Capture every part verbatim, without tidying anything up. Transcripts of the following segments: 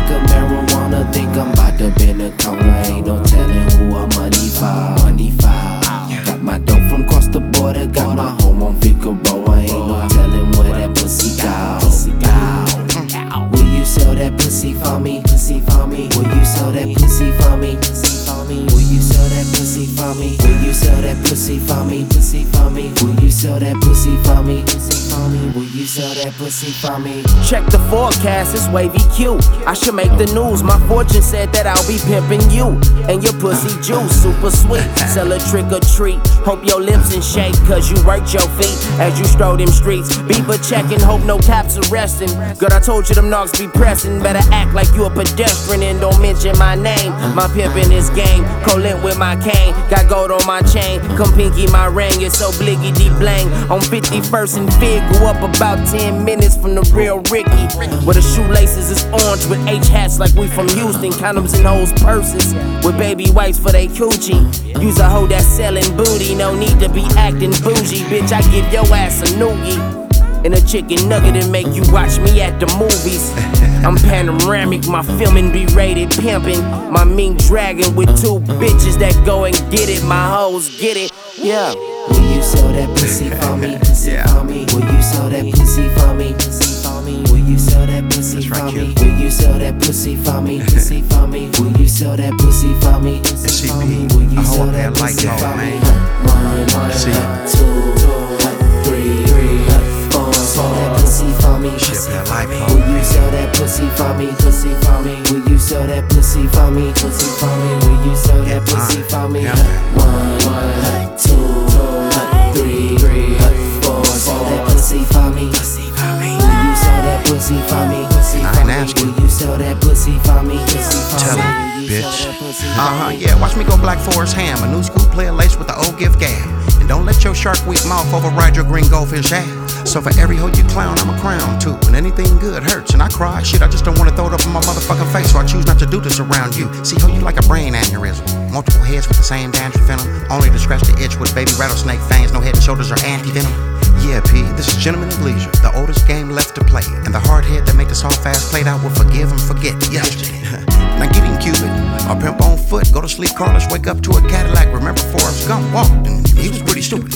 of marijuana, think I'm about to bend a corner. Ain't no telling who I'm money for. Money for. Got my dough from across the border, got my home on Figueroa. Ain't no telling where that pussy go. Will you sell that pussy for me? Pussy for me. Will you sell that pussy for me? Pussy for me. Will you sell that pussy for me? Will you sell that pussy for me? Pussy for me. Will you sell that pussy for me? Pussy for me. Will you sell that pussy for me? Check the forecast, it's wavy Q. I should make the news. My fortune said that I'll be pimping you and your pussy juice, super sweet. Sell a trick or treat. Hope your lips in shake, cause you worked your feet as you stroll them streets. Beaver checking, hope no cops arresting. Girl, I told you them knocks be pressing. Better act like you a pedestrian and don't mention my name. My pimpin' is game, co-lint with my cane. Got gold on my chain, come pinky my ring. It's so bliggy deep blang. On fifty-first and Fig, grew up about ten minutes from the real Ricky. Where the shoelaces is orange with H hats like we from Houston. Condoms in hoes purses with baby wipes for they coochie. Use a hoe that's selling booty, no need to be acting bougie. Bitch, I give your ass a noogie and a chicken nugget and make you watch me at the movies. I'm panoramic, my filming be rated pimpin'. My mean dragon with two bitches that go and get it. My hoes get it, yeah. Will you sell that pussy for me? Pussy Yeah. for me. Will you sell that pussy for me? Pussy for me. Will you sell that pussy That's for right, me? kid. Will you sell that pussy for me? Pussy for me. Will you sell that pussy for me? Pussy S C P, for me. Will you I sell hold that that light pussy bulb, for me? man. One, one, See? two, three, three, four. Sell that pussy for me. Shit, Pussy that for light me. bulb, Will you sell that pussy for me? Pussy for me. Will you sell that pussy for me? Pussy for me. Will you sell that Yeah, pussy man. for me? Yeah, man. One, one, two, three, three, four. Sell that pussy for me. Pussy for me. Will you sell that pussy for me? Pussy I for ain't me. asking. Will you sell that pussy for me? Pussy for Tell me. him, Will you bitch. sell that pussy for Uh-huh, me? yeah, watch me go Black Forest Ham. A new school player laced with the old gift gab. And don't let your shark weak mouth override your green goldfish ass. So for every hoe you clown, I'm a crown too. And anything good hurts, and I cry. Shit, I just don't wanna throw it up in my motherfucking face, so I choose not to do this around you. See how you like a brain aneurysm. Multiple heads with the same dandruff venom. Only to scratch the itch with baby rattlesnake fangs. No head and shoulders or anti-venom. Yeah, P, this is Gentlemen of Leisure, the oldest game left to play. And the hard head that make this all fast played out will forgive and forget yesterday. Now get in Cupid, or pimp on foot. Go to sleep, Carlos, wake up to a Cadillac. Remember Forrest Gump walked, and he was pretty stupid.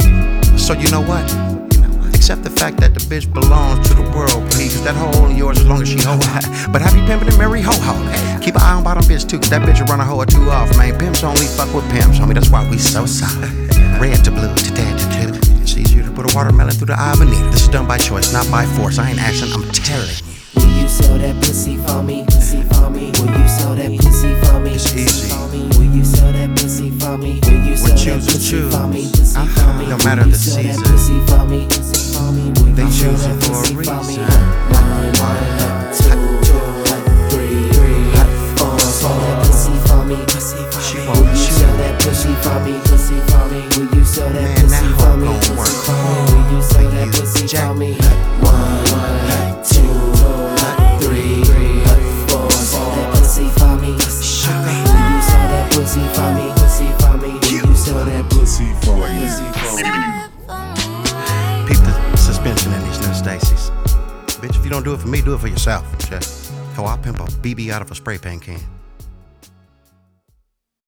So you know what? Accept the fact that the bitch belongs to the world, please. That hoe only yours as long as she hoe. But happy pimpin' and marry ho-ho. Keep an eye on bottom bitch too, cause that bitch will run a hoe or two off, man. Pimps only fuck with pimps, homie. That's why we so solid. Red to blue, to dead to two. It's easier to put a watermelon through the eye of a needle. This is done by choice, not by force. I ain't asking, I'm telling you. Will you sell that pussy for me? Pussy for me. Will you sell that pussy for me? It's Pussy easy. for me. Will you sell that pussy for me? Will you sell choose that to pussy choose. for me? Pussy Uh-huh. for me. No Will matter you the sell that season. pussy for me? Pussy for me. Will They you sell choose that it for a pussy for me? reason. One, one, two, three, three, four. Sell that pussy for me? Pussy for She me. won't Will you choose. sell that pussy for me? Pussy for me. Will you sell that Man, pussy that for hoe me? gon' Pussy work for me. Will you sell that you, pussy Jack. for me? One, one, two, three, four. Sell that pussy for me. Pussy for me. Will you sell that pussy for me? Pussy for me. Will you sell that pussy for me? Pussy for me. Peep the suspension in these new Stacy's. Bitch, if you don't do it for me, do it for yourself. Check. Hell, I'll pimp a B B out of a spray paint can.